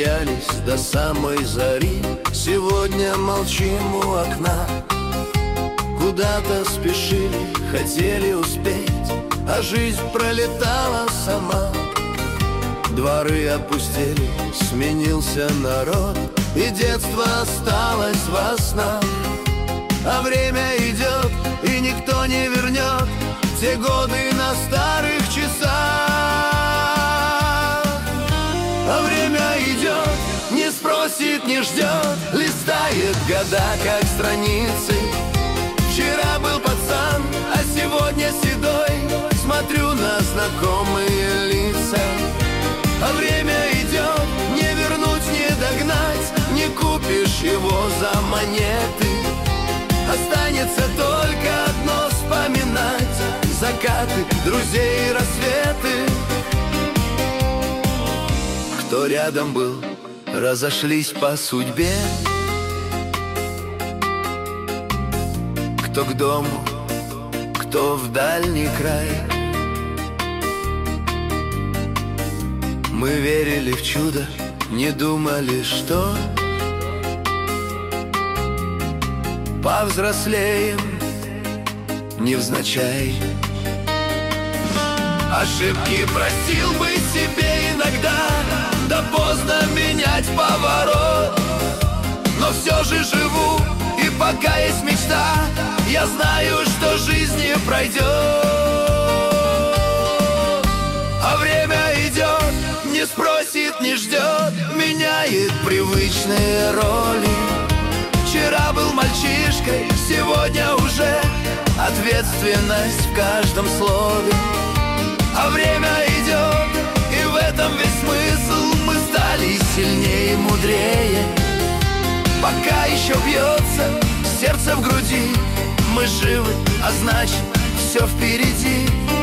смеялись до самой зари. Сегодня молчим у окна. Куда-то спешили, хотели успеть, а жизнь пролетала сама. Дворы опустели, сменился народ, и детство осталось во снах. А время идет, и никто не вернет те годы на старых часах. А время идет, не спросит, не ждет, листает года, как страницы. Вчера был пацан, а сегодня седой, смотрю на знакомые лица. А время идет, не вернуть, не догнать, не купишь его за монеты. Останется только одно — вспоминать закаты, друзей и рассветы. Кто рядом был, разошлись по судьбе. Кто к дому, кто в дальний край. Мы верили в чудо, не думали, что повзрослеем невзначай. Ошибки простил бы себе иногда, да поздно менять поворот. Но все же живу, и пока есть мечта, я знаю, что жизнь не пройдет. А время идет, не спросит, не ждет, меняет привычные роли. Вчера был мальчишкой, сегодня уже ответственность в каждом слове. А время идет, и в этом весь смысл. Мы стали сильнее и мудрее. Пока еще бьется сердце в груди, мы живы, а значит, все впереди.